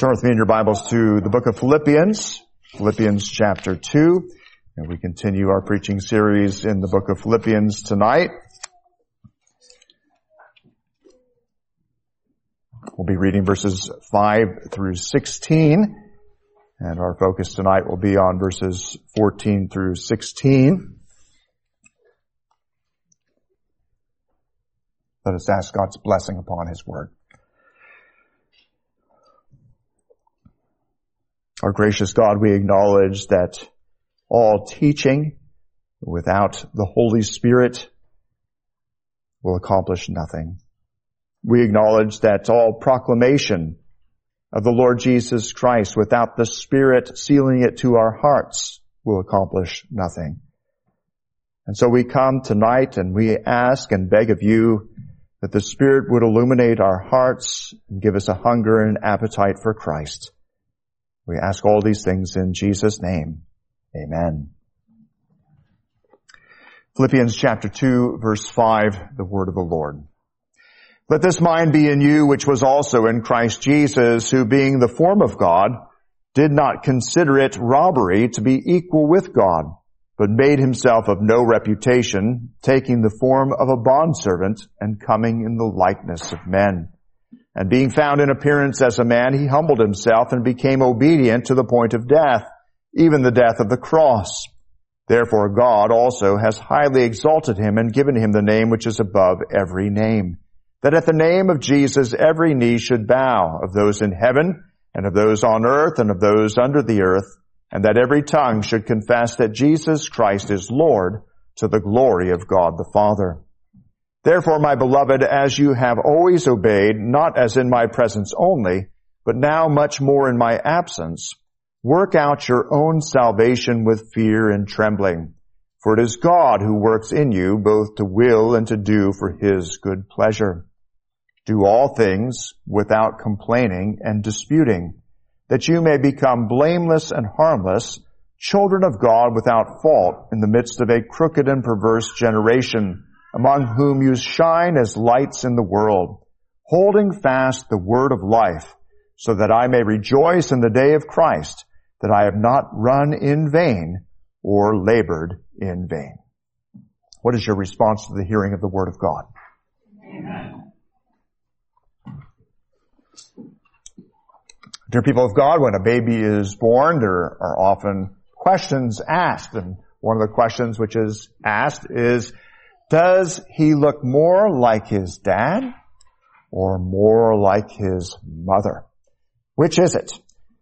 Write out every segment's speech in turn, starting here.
Turn with me in your Bibles to the book of Philippians, Philippians chapter 2. And we continue our preaching series in the book of Philippians tonight. We'll be reading verses 5 through 16. And our focus tonight will be on verses 14 through 16. Let us ask God's blessing upon His word. Our gracious God, we acknowledge that all teaching without the Holy Spirit will accomplish nothing. We acknowledge that all proclamation of the Lord Jesus Christ without the Spirit sealing it to our hearts will accomplish nothing. And so we come tonight and we ask and beg of you that the Spirit would illuminate our hearts and give us a hunger and appetite for Christ. We ask all these things in Jesus' name. Amen. Philippians chapter 2, verse 5, the word of the Lord. Let this mind be in you, which was also in Christ Jesus, who being the form of God, did not consider it robbery to be equal with God, but made himself of no reputation, taking the form of a bondservant and coming in the likeness of men. And being found in appearance as a man, he humbled himself and became obedient to the point of death, even the death of the cross. Therefore God also has highly exalted him and given him the name which is above every name, that at the name of Jesus every knee should bow, of those in heaven and of those on earth and of those under the earth, and that every tongue should confess that Jesus Christ is Lord, to the glory of God the Father. Therefore, my beloved, as you have always obeyed, not as in my presence only, but now much more in my absence, work out your own salvation with fear and trembling. For it is God who works in you both to will and to do for His good pleasure. Do all things without complaining and disputing, that you may become blameless and harmless, children of God without fault in the midst of a crooked and perverse generation, among whom you shine as lights in the world, holding fast the word of life, so that I may rejoice in the day of Christ, that I have not run in vain or labored in vain. What is your response to the hearing of the word of God? Amen. Dear people of God, when a baby is born, there are often questions asked. And one of the questions which is asked is, does he look more like his dad or more like his mother? Which is it?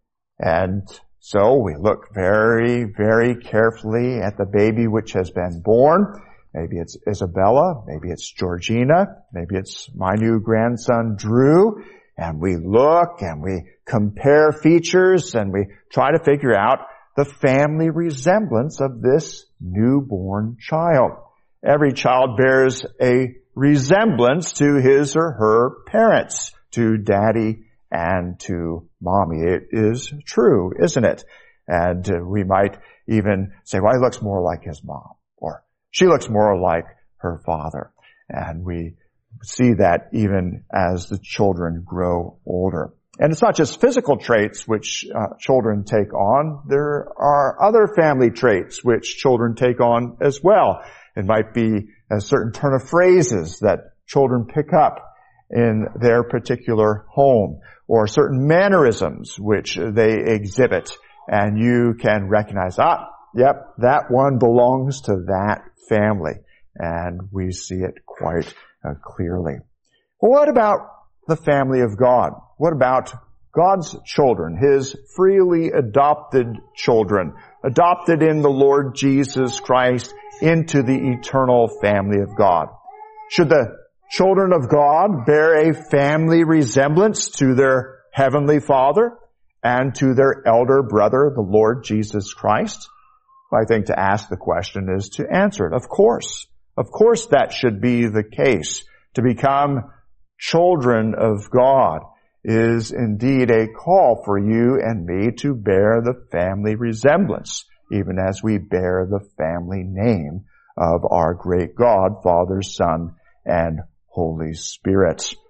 And so we look very, very carefully at the baby which has been born. Maybe it's Isabella, maybe it's Georgina, maybe it's my new grandson Drew. And we look and we compare features and we try to figure out the family resemblance of this newborn child. Every child bears a resemblance to his or her parents, to daddy and to mommy. It is true, isn't it? And we might even say, well, he looks more like his mom, or she looks more like her father. And we see that even as the children grow older. And it's not just physical traits which children take on. There are other family traits which children take on as well. It might be a certain turn of phrases that children pick up in their particular home, or certain mannerisms which they exhibit, and you can recognize, yep, that one belongs to that family. And we see it quite clearly. Well, what about the family of God? What about God's children, His freely adopted children, adopted in the Lord Jesus Christ into the eternal family of God? Should the children of God bear a family resemblance to their heavenly Father and to their elder brother, the Lord Jesus Christ? I think to ask the question is to answer it. Of course that should be the case. To become children of God is indeed a call for you and me to bear the family resemblance, even as we bear the family name of our great God, Father, Son, and Holy Spirit.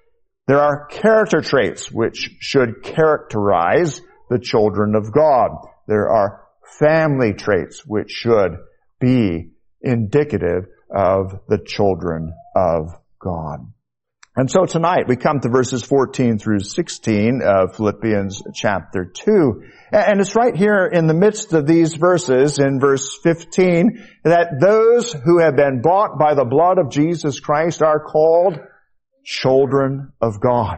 There are character traits which should characterize the children of God. There are family traits which should be indicative of the children of God. And so tonight we come to verses 14 through 16 of Philippians chapter 2. And it's right here in the midst of these verses, in verse 15, that those who have been bought by the blood of Jesus Christ are called children of God.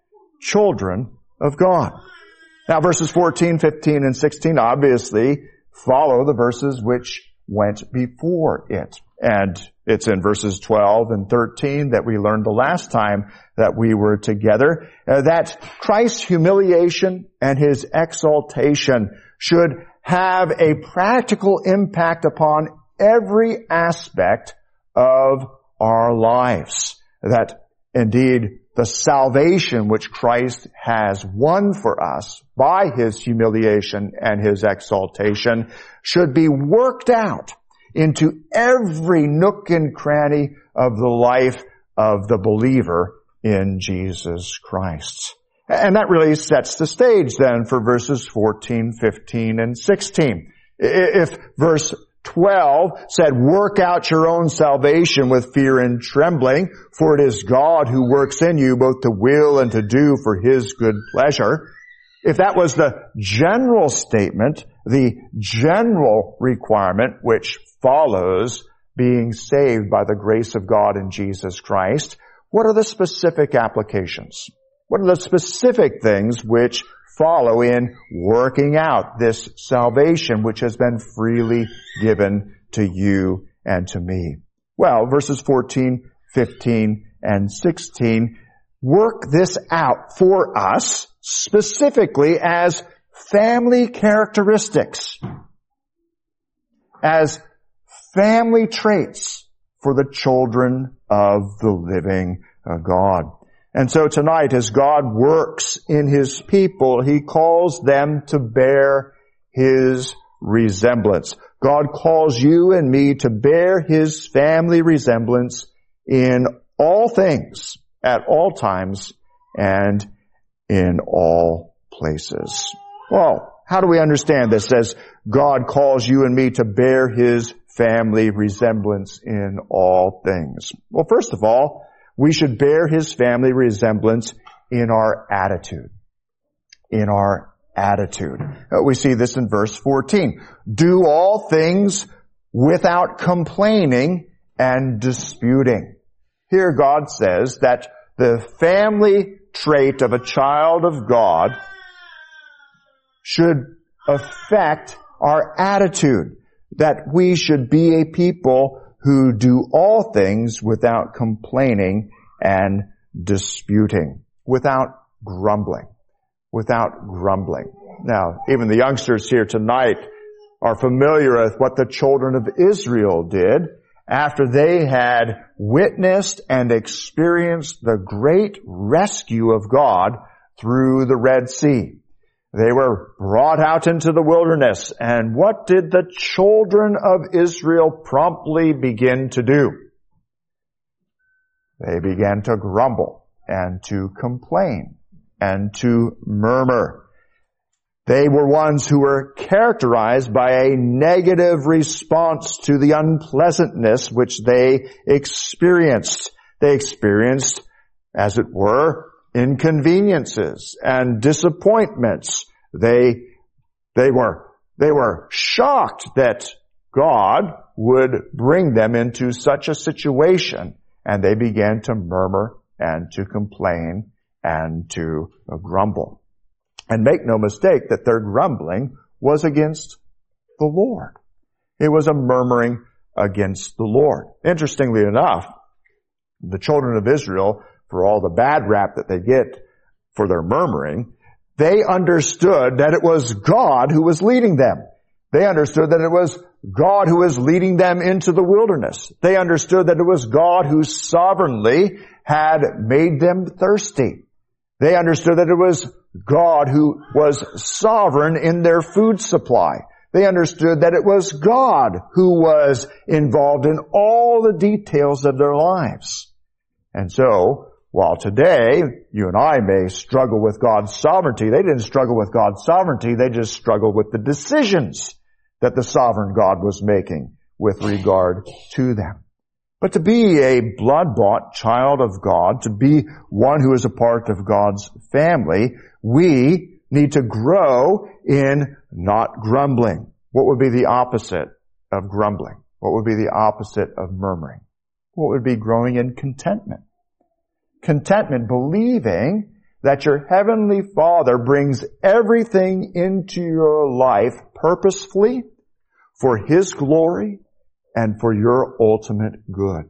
Children of God. Now verses 14, 15, and 16 obviously follow the verses which went before it. And it's in verses 12 and 13 that we learned the last time that we were together, that Christ's humiliation and His exaltation should have a practical impact upon every aspect of our lives. That indeed the salvation which Christ has won for us by His humiliation and His exaltation should be worked out into every nook and cranny of the life of the believer in Jesus Christ. And that really sets the stage then for verses 14, 15, and 16. If verse 12 said, "Work out your own salvation with fear and trembling, for it is God who works in you both to will and to do for His good pleasure." If that was the general statement, the general requirement which follows being saved by the grace of God in Jesus Christ, what are the specific applications? What are the specific things which follow in working out this salvation which has been freely given to you and to me? Well, verses 14, 15, and 16 work this out for us specifically as family characteristics, as family traits for the children of the living God. And so tonight, as God works in His people, He calls them to bear His resemblance. God calls you and me to bear His family resemblance in all things, at all times, and in all places. Well, how do we understand this as God calls you and me to bear His family resemblance in all things? Well, first of all, we should bear His family resemblance in our attitude. In our attitude. We see this in verse 14. Do all things without complaining and disputing. Here God says that the family trait of a child of God should affect our attitude. That we should be a people who do all things without complaining and disputing, without grumbling, without grumbling. Now, even the youngsters here tonight are familiar with what the children of Israel did after they had witnessed and experienced the great rescue of God through the Red Sea. They were brought out into the wilderness, and what did the children of Israel promptly begin to do? They began to grumble and to complain and to murmur. They were ones who were characterized by a negative response to the unpleasantness which they experienced. They experienced, as it were, inconveniences and disappointments. They were shocked that God would bring them into such a situation, and they began to murmur and to complain and to grumble. And make no mistake that their grumbling was against the Lord. It was a murmuring against the Lord. Interestingly enough, the children of Israel, for all the bad rap that they get for their murmuring, they understood that it was God who was leading them. They understood that it was God who was leading them into the wilderness. They understood that it was God who sovereignly had made them thirsty. They understood that it was God who was sovereign in their food supply. They understood that it was God who was involved in all the details of their lives. And so, while today, you and I may struggle with God's sovereignty, they didn't struggle with God's sovereignty, they just struggled with the decisions that the sovereign God was making with regard to them. But to be a blood-bought child of God, to be one who is a part of God's family, we need to grow in not grumbling. What would be the opposite of grumbling? What would be the opposite of murmuring? What would be growing in contentment? Contentment, believing that your Heavenly Father brings everything into your life purposefully for His glory and for your ultimate good.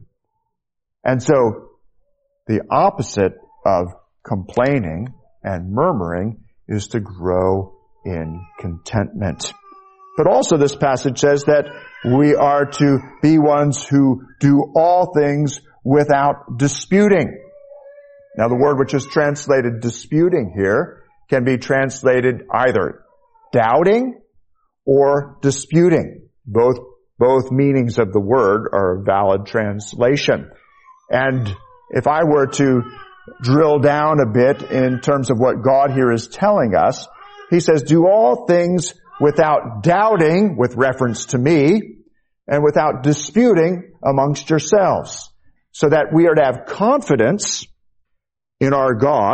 And so, the opposite of complaining and murmuring is to grow in contentment. But also this passage says that we are to be ones who do all things without disputing. Now the word which is translated disputing here can be translated either doubting or disputing. Both meanings of the word are a valid translation. And if I were to drill down a bit in terms of what God here is telling us, He says, do all things without doubting, with reference to me, and without disputing amongst yourselves, so that we are to have confidence in our God,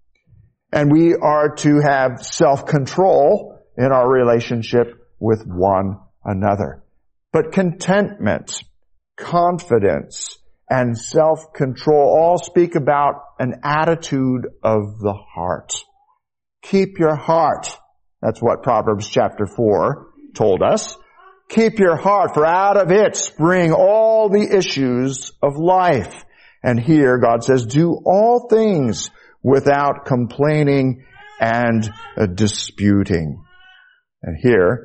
and we are to have self-control in our relationship with one another. But contentment, confidence, and self-control all speak about an attitude of the heart. Keep your heart. That's what Proverbs chapter 4 told us. Keep your heart, for out of it spring all the issues of life. And here God says, do all things without complaining and disputing. And here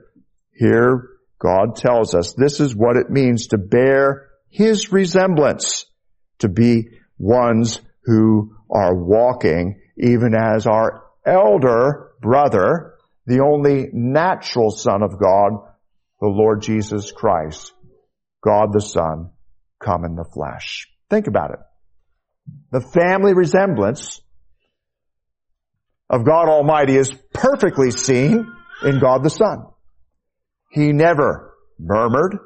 God tells us this is what it means to bear His resemblance, to be ones who are walking even as our elder brother, the only natural Son of God, the Lord Jesus Christ, God the Son, come in the flesh. Think about it. The family resemblance of God Almighty is perfectly seen in God the Son. He never murmured.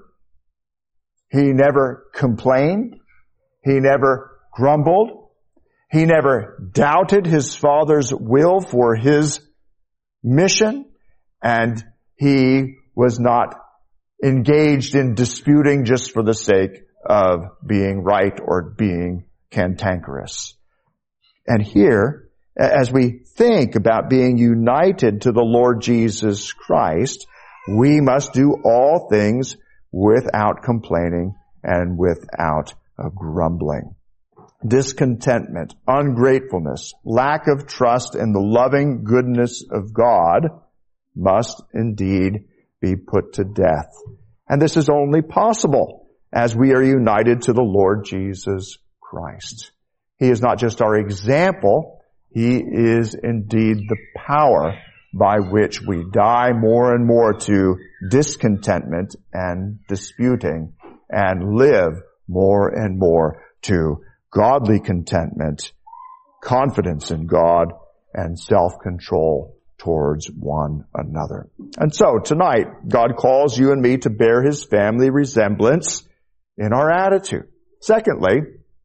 He never complained. He never grumbled. He never doubted His Father's will for His mission. And He was not engaged in disputing just for the sake of being right or being cantankerous. And here, as we think about being united to the Lord Jesus Christ, we must do all things without complaining and without grumbling. Discontentment, ungratefulness, lack of trust in the loving goodness of God must indeed be put to death. And this is only possible as we are united to the Lord Jesus Christ. He is not just our example, He is indeed the power by which we die more and more to discontentment and disputing and live more and more to godly contentment, confidence in God, and self-control towards one another. And so tonight, God calls you and me to bear His family resemblance in our attitude. Secondly,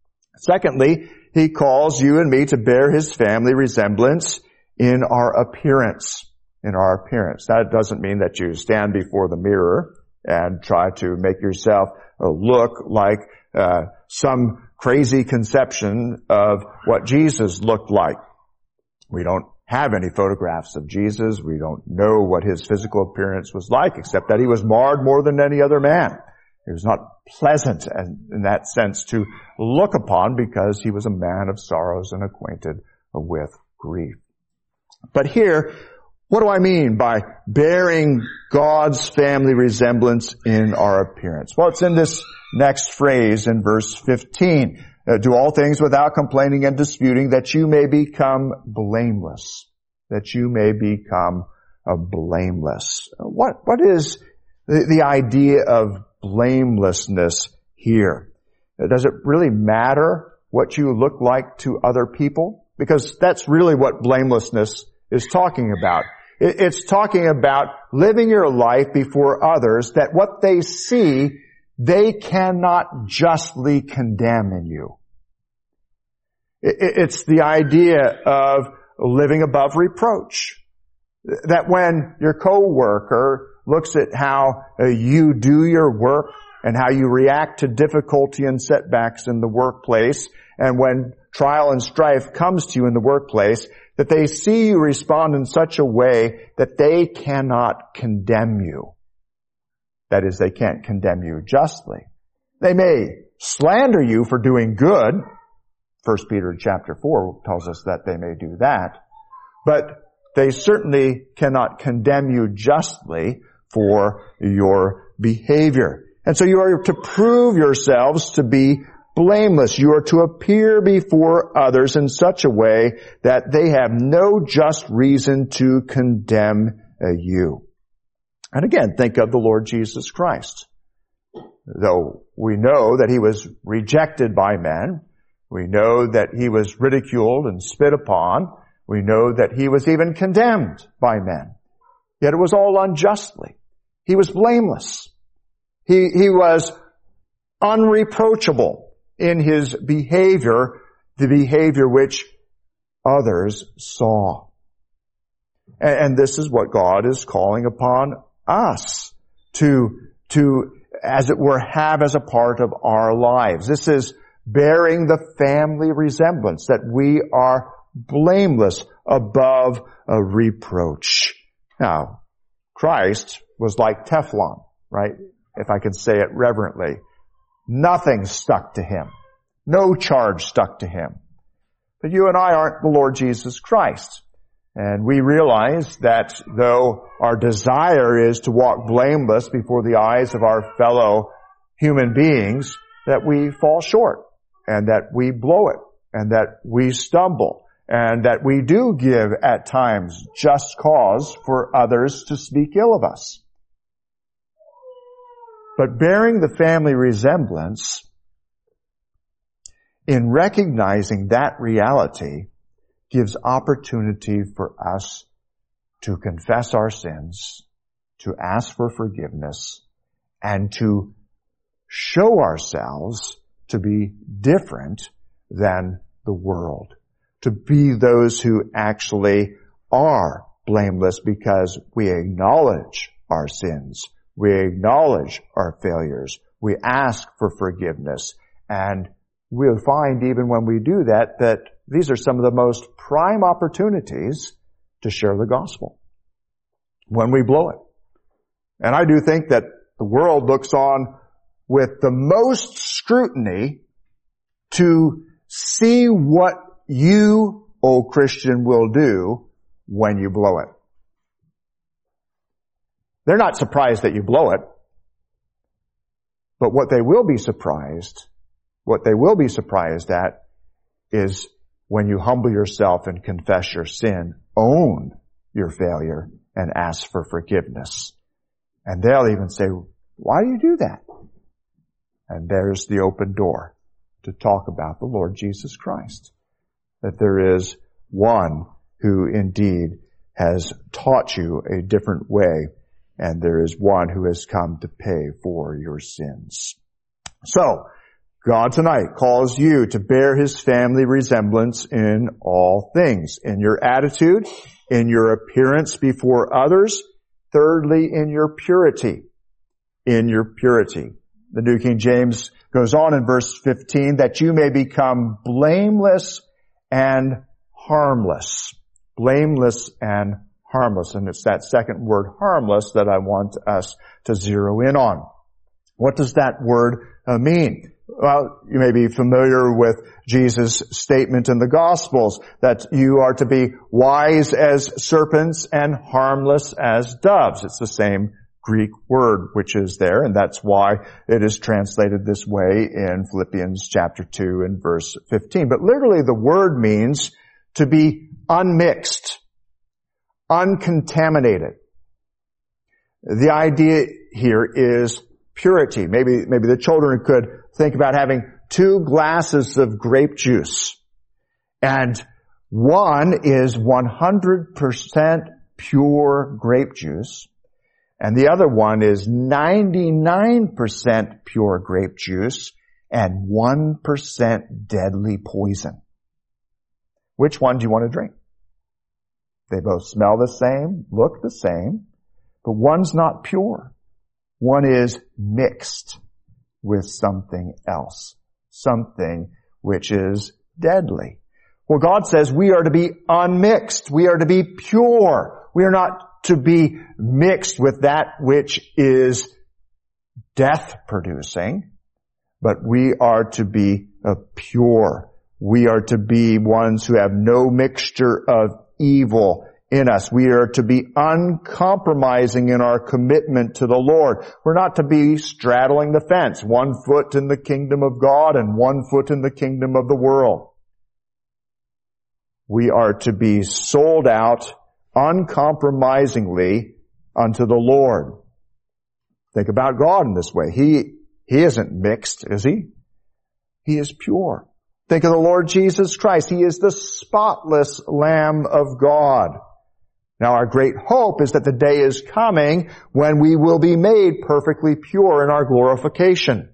He calls you and me to bear His family resemblance in our appearance. In our appearance. That doesn't mean that you stand before the mirror and try to make yourself look like some crazy conception of what Jesus looked like. We don't have any photographs of Jesus. We don't know what His physical appearance was like, except that He was marred more than any other man. He was not pleasant in that sense to look upon because He was a man of sorrows and acquainted with grief. But here, what do I mean by bearing God's family resemblance in our appearance? Well, it's in this next phrase in verse 15. Do all things without complaining and disputing, that you may become blameless. That you may become blameless. What is the idea of blamelessness here? Does it really matter what you look like to other people? Because that's really what blamelessness is talking about. It's talking about living your life before others that what they see, they cannot justly condemn in you. It's the idea of living above reproach. That when your coworker looks at how you do your work and how you react to difficulty and setbacks in the workplace, and when trial and strife comes to you in the workplace, that they see you respond in such a way that they cannot condemn you. That is, they can't condemn you justly. They may slander you for doing good. 1 Peter chapter 4 tells us that they may do that. But they certainly cannot condemn you justly for your behavior. And so you are to prove yourselves to be blameless. You are to appear before others in such a way that they have no just reason to condemn you. And again, think of the Lord Jesus Christ. Though we know that he was rejected by men, we know that he was ridiculed and spit upon, we know that he was even condemned by men. Yet it was all unjustly. He was blameless. He was unreproachable in his behavior, the behavior which others saw. And this is what God is calling upon us to, as it were, have as a part of our lives. This is bearing the family resemblance, that we are blameless above a reproach. Now, Christ was like Teflon, right? If I can say it reverently. Nothing stuck to him. No charge stuck to him. But you and I aren't the Lord Jesus Christ. And we realize that though our desire is to walk blameless before the eyes of our fellow human beings, that we fall short, and that we blow it, and that we stumble, and that we do give at times just cause for others to speak ill of us. But bearing the family resemblance, in recognizing that reality, gives opportunity for us to confess our sins, to ask for forgiveness, and to show ourselves to be different than the world. To be those who actually are blameless because we acknowledge our sins. We acknowledge our failures. We ask for forgiveness. And we'll find even when we do that, that these are some of the most prime opportunities to share the gospel. When we blow it. And I do think that the world looks on with the most scrutiny to see what you, O Christian, will do when you blow it. They're not surprised that you blow it. But what they will be surprised at is when you humble yourself and confess your sin, own your failure, and ask for forgiveness. And they'll even say, why do you do that? And there's the open door to talk about the Lord Jesus Christ. That there is one who indeed has taught you a different way, and there is one who has come to pay for your sins. So, God tonight calls you to bear his family resemblance in all things. In your attitude, in your appearance before others, thirdly, in your purity. In your purity. The New King James goes on in verse 15, that you may become blameless and harmless. Blameless and harmless. And it's that second word, harmless, that I want us to zero in on. What does that word mean? Well, you may be familiar with Jesus' statement in the Gospels that you are to be wise as serpents and harmless as doves. It's the same Greek word which is there, and that's why it is translated this way in Philippians chapter 2 and verse 15. But literally the word means to be unmixed, uncontaminated. The idea here is purity. Maybe the children could think about having 2 glasses of grape juice. And one is 100% pure grape juice, and the other one is 99% pure grape juice and 1% deadly poison. Which one do you want to drink? They both smell the same, look the same, but one's not pure. One is mixed with something else, something which is deadly. Well, God says we are to be unmixed. We are to be pure. We are not to be mixed with that which is death-producing, but we are to be pure. We are to be ones who have no mixture of evil in us. We are to be uncompromising in our commitment to the Lord. We're not to be straddling the fence, 1 foot in the kingdom of God and 1 foot in the kingdom of the world. We are to be sold out uncompromisingly unto the Lord. Think about God in this way. He isn't mixed, is He? He is pure. Think of the Lord Jesus Christ. He is the spotless Lamb of God. Now our great hope is that the day is coming when we will be made perfectly pure in our glorification.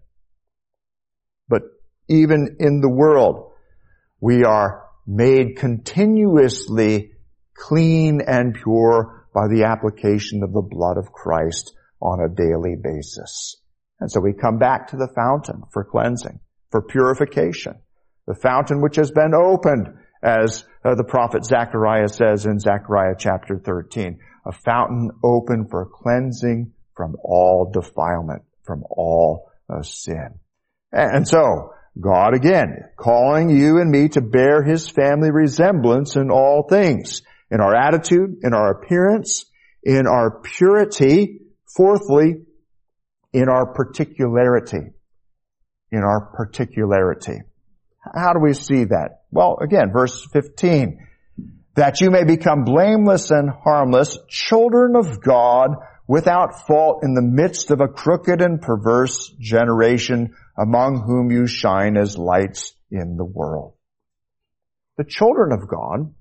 But even in the world, we are made continuously clean and pure by the application of the blood of Christ on a daily basis. And so we come back to the fountain for cleansing, for purification. The fountain which has been opened, as the prophet Zechariah says in Zechariah chapter 13, a fountain open for cleansing from all defilement, from all sin. And so, God again, calling you and me to bear His family resemblance in all things, in our attitude, in our appearance, in our purity, fourthly, in our particularity. In our particularity. How do we see that? Well, again, verse 15, that you may become blameless and harmless, children of God, without fault in the midst of a crooked and perverse generation, among whom you shine as lights in the world. The children of God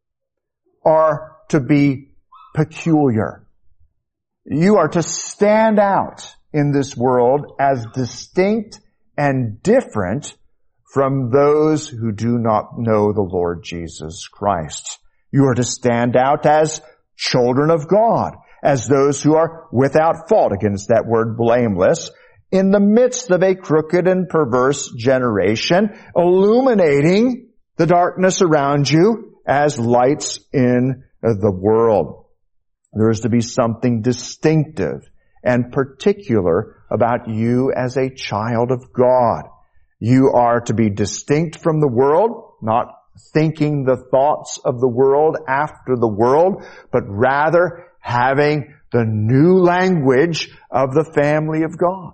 are to be peculiar. You are to stand out in this world as distinct and different from those who do not know the Lord Jesus Christ. You are to stand out as children of God, as those who are without fault, against that word blameless, in the midst of a crooked and perverse generation, illuminating the darkness around you as lights in the world. There is to be something distinctive and particular about you as a child of God. You are to be distinct from the world, not thinking the thoughts of the world after the world, but rather having the new language of the family of God.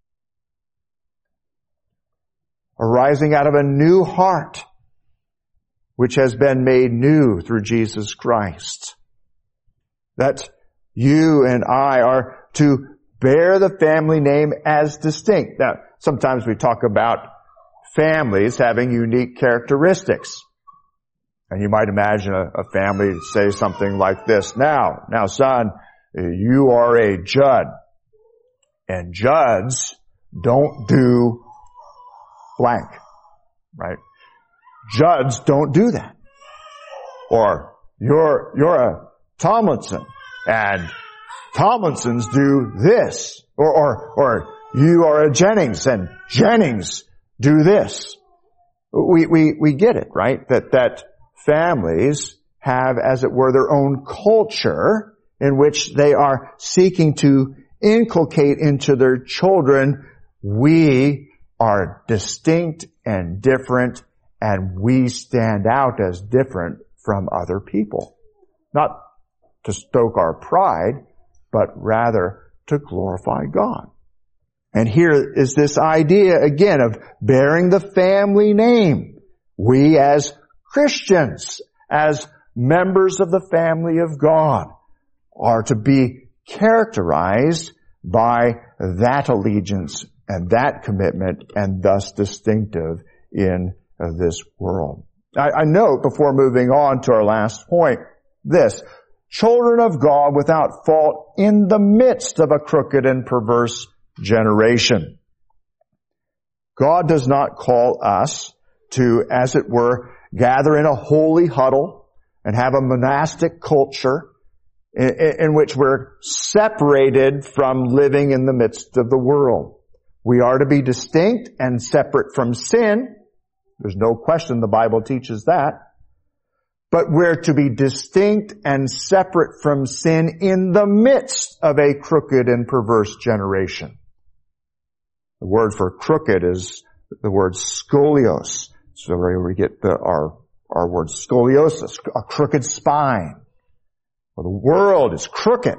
Arising out of a new heart, which has been made new through Jesus Christ. That you and I are to bear the family name as distinct. Now, sometimes we talk about families having unique characteristics. And you might imagine a family say something like this. Now, son, you are a Judd. And Judds don't do blank, right? Judds don't do that. Or you're a Tomlinson, and Tomlinsons do this. Or you are a Jennings, and Jennings do this. We get it, right? That families have, as it were, their own culture in which they are seeking to inculcate into their children, we are distinct and different, and we stand out as different from other people. Not to stoke our pride, but rather to glorify God. And here is this idea again of bearing the family name. We as Christians, as members of the family of God, are to be characterized by that allegiance and that commitment, and thus distinctive in this world. I note, before moving on to our last point, this: children of God without fault in the midst of a crooked and perverse generation. God does not call us to, as it were, gather in a holy huddle and have a monastic culture in which we're separated from living in the midst of the world. We are to be distinct and separate from sin. There's no question the Bible teaches that. But we're to be distinct and separate from sin in the midst of a crooked and perverse generation. The word for crooked is the word scolios. So where we get our word scoliosis, a crooked spine. Well, the world is crooked.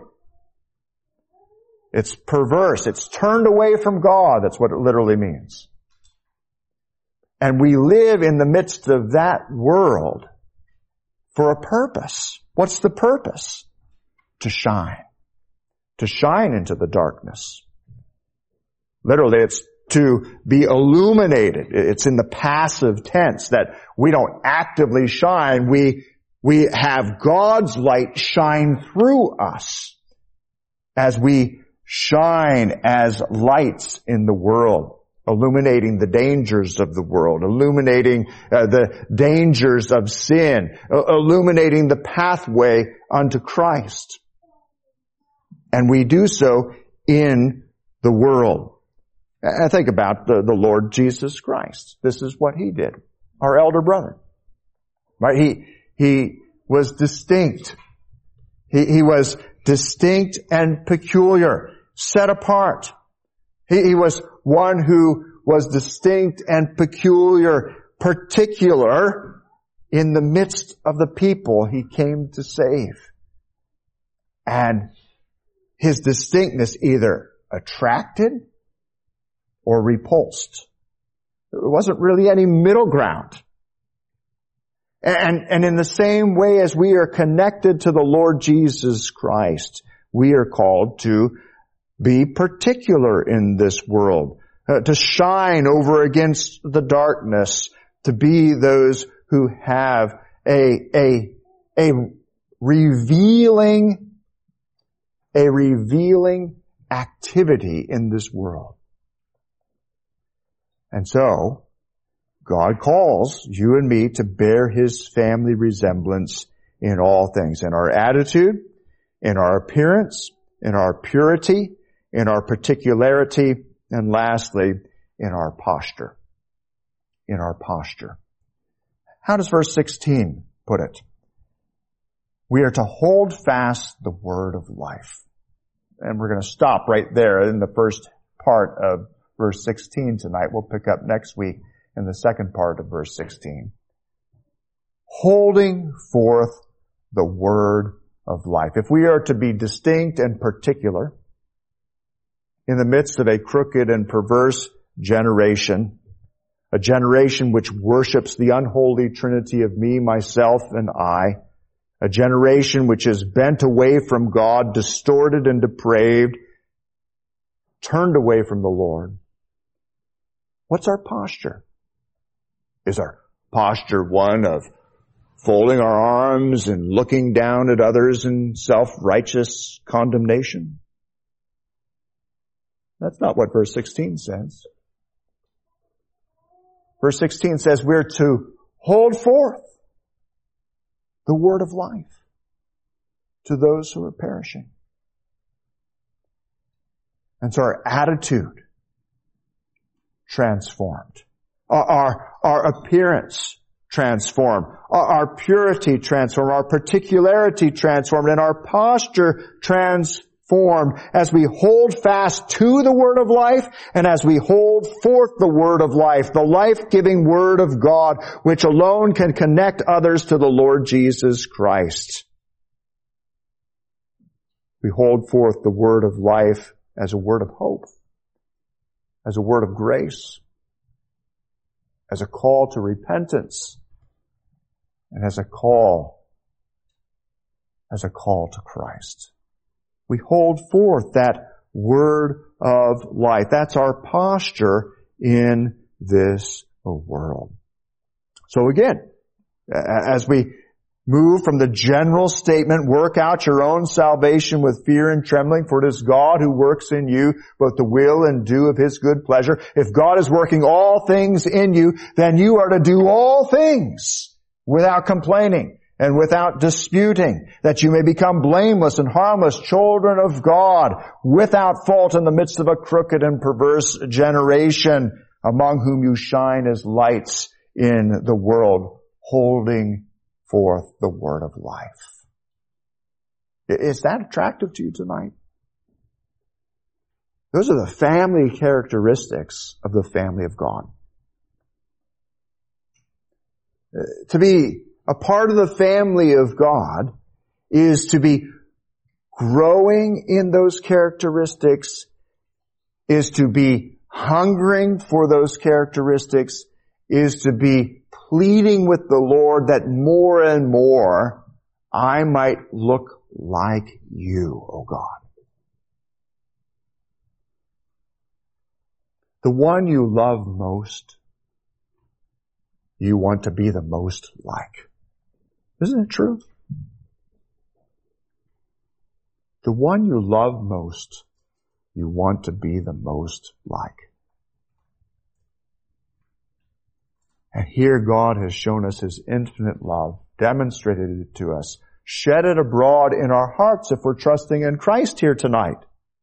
It's perverse. It's turned away from God. That's what it literally means. And we live in the midst of that world for a purpose. What's the purpose? To shine. To shine into the darkness. Literally, it's to be illuminated. It's in the passive tense that we don't actively shine. We have God's light shine through us as we shine as lights in the world, illuminating the dangers of the world, illuminating the dangers of sin, illuminating the pathway unto Christ. And we do so in the world. I think about the Lord Jesus Christ. This is what He did. Our elder brother. Right? He was distinct. He was distinct and peculiar, set apart. He was one who was distinct and peculiar, particular in the midst of the people He came to save. And His distinctness either attracted or repulsed. There wasn't really any middle ground. And in the same way as we are connected to the Lord Jesus Christ, we are called to be particular in this world, to shine over against the darkness, to be those who have a revealing activity in this world. And so, God calls you and me to bear His family resemblance in all things, in our attitude, in our appearance, in our purity, in our particularity, and lastly, in our posture. In our posture. How does verse 16 put it? We are to hold fast the word of life. And we're going to stop right there in the first part of verse 16 tonight. We'll pick up next week in the second part of verse 16. Holding forth the word of life. If we are to be distinct and particular in the midst of a crooked and perverse generation, a generation which worships the unholy trinity of me, myself, and I, a generation which is bent away from God, distorted and depraved, turned away from the Lord, what's our posture? Is our posture one of folding our arms and looking down at others in self-righteous condemnation? That's not what verse 16 says. Verse 16 says we're to hold forth the word of life to those who are perishing. And so our attitude transformed. Our appearance transformed. Our purity transformed. Our particularity transformed. And our posture transformed as we hold fast to the word of life and as we hold forth the word of life, the life-giving word of God, which alone can connect others to the Lord Jesus Christ. We hold forth the word of life as a word of hope, as a word of grace, as a call to repentance, and as a call to Christ. We hold forth that word of life. That's our posture in this world. So again, as we move from the general statement, work out your own salvation with fear and trembling, for it is God who works in you both the will and do of His good pleasure. If God is working all things in you, then you are to do all things without complaining and without disputing, that you may become blameless and harmless children of God, without fault in the midst of a crooked and perverse generation, among whom you shine as lights in the world, holding forth the word of life. Is that attractive to you tonight? Those are the family characteristics of the family of God. To be a part of the family of God is to be growing in those characteristics, is to be hungering for those characteristics, is to be pleading with the Lord that more and more I might look like you, O God. The one you love most, you want to be the most like. Isn't it true? The one you love most, you want to be the most like. And here God has shown us His infinite love, demonstrated it to us, shed it abroad in our hearts if we're trusting in Christ here tonight.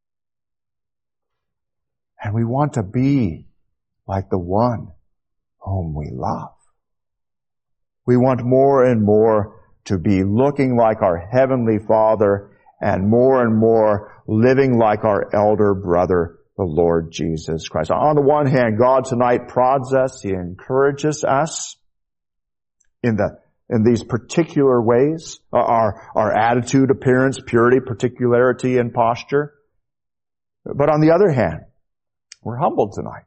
And we want to be like the one whom we love. We want more and more to be looking like our Heavenly Father, and more living like our elder brother, the Lord Jesus Christ. On the one hand, God tonight prods us, He encourages us in these particular ways, our attitude, appearance, purity, particularity, and posture. But on the other hand, we're humbled tonight.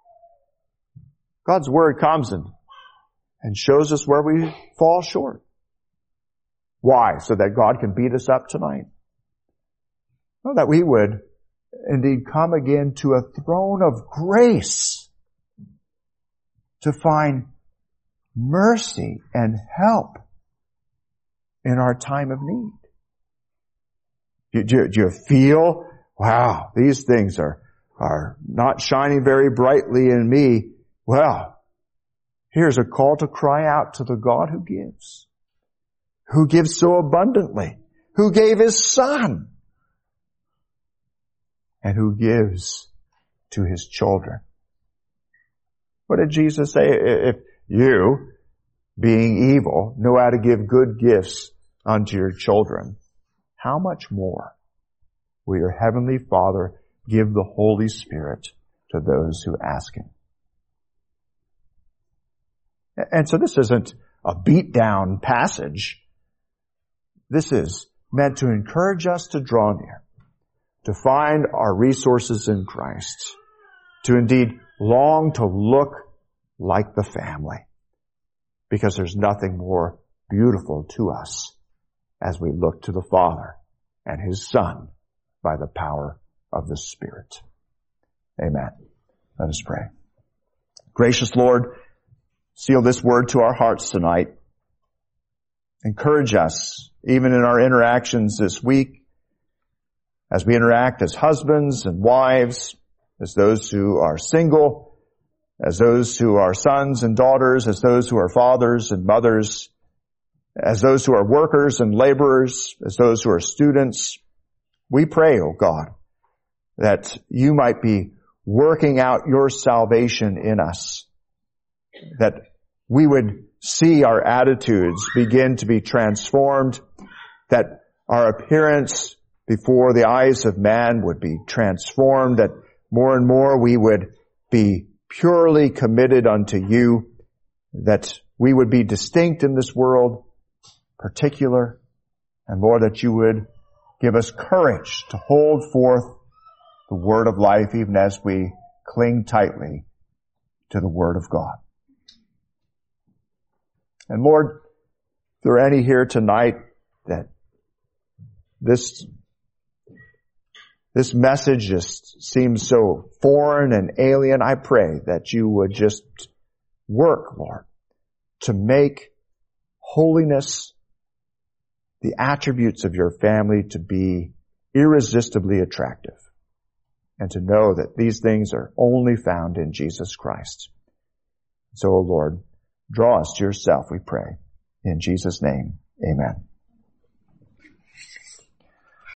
God's Word comes and shows us where we fall short. Why? So that God can beat us up tonight? No, that we would indeed come again to a throne of grace to find mercy and help in our time of need. Do you feel, wow, these things are not shining very brightly in me? Well, here's a call to cry out to the God who gives so abundantly, who gave His Son, and who gives to His children. What did Jesus say? If you, being evil, know how to give good gifts unto your children, how much more will your Heavenly Father give the Holy Spirit to those who ask Him? And so this isn't a beat-down passage. This is meant to encourage us to draw near, to find our resources in Christ, to indeed long to look like the family, because there's nothing more beautiful to us as we look to the Father and His Son by the power of the Spirit. Amen. Let us pray. Gracious Lord, seal this word to our hearts tonight. Encourage us, even in our interactions this week, as we interact as husbands and wives, as those who are single, as those who are sons and daughters, as those who are fathers and mothers, as those who are workers and laborers, as those who are students. We pray, O God, that You might be working out Your salvation in us, that we would see our attitudes begin to be transformed, that our appearance before the eyes of man would be transformed, that more and more we would be purely committed unto You, that we would be distinct in this world, particular, and Lord, that You would give us courage to hold forth the word of life even as we cling tightly to the Word of God. And Lord, if there are any here tonight that this this message just seems so foreign and alien. I pray that you would just work, Lord, to make holiness, the attributes of your family, to be irresistibly attractive, and to know that these things are only found in Jesus Christ. So, O Lord, draw us to yourself, we pray. In Jesus' name, amen.